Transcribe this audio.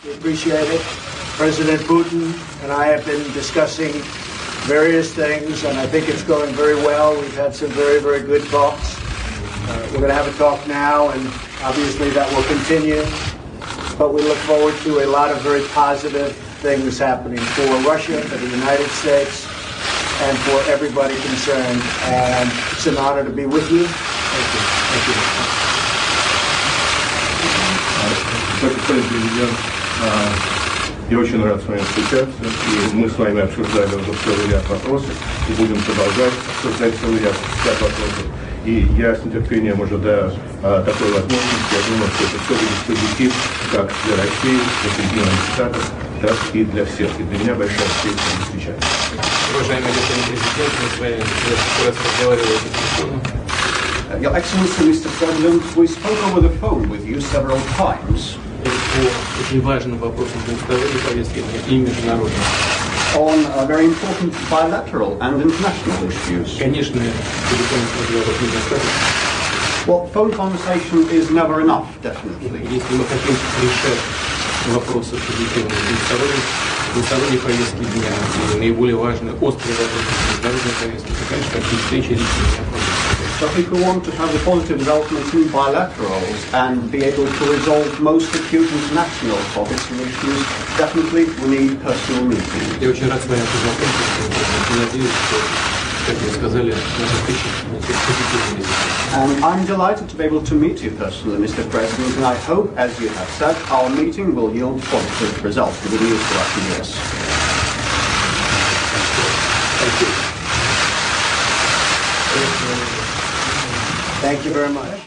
We appreciate it. President Putin and I have been discussing various things, and I think it's going very well. We've had some very, very good talks. We're going to have a talk now, and obviously that will continue. But we look forward to a lot of very positive things happening for Russia, for the United States, and for everybody concerned. And it's an honor to be with you. Thank you. Thank you. Господин президент, я очень рад с вами встречаться, и мы с вами обсуждали уже целый ряд вопросов, и будем продолжать обсуждать целый ряд вопросов. И я с нетерпением ожидаю такой возможности. Я думаю, что это все будет позитив как для России, для Соединенных Штатов, так и для всех. И для меня большая честь с вами встречаться. Уважаемый господин президент, мы с вами несколько раз разговаривали по телефону. Your Excellency, Mr. President, we spoke over the phone with you several times. По очень важным вопросам двусторонней повестки и международной. On very important bilateral and international issues. Конечно, телефонных разговоров недостаточно. Well, phone conversation is never enough, definitely. Если мы хотим решать вопросы позитивные двусторонней повестки дня, и наиболее важные острые вопросы международной повестки, то, конечно, такие встречи лично необходимы. But if we want to have the positive developments in bilaterals and be able to resolve most acute international topics and issues, definitely we need personal meetings. Я очень рад с вами познакомиться, и надеюсь, что, как вы сказали, наша встреча несет позитивный результат. And I'm delighted to be able to meet you personally, Mr. President, and I hope, as you have said, our meeting will yield positive results with the news for us in the US. Thank you. Thank you very much.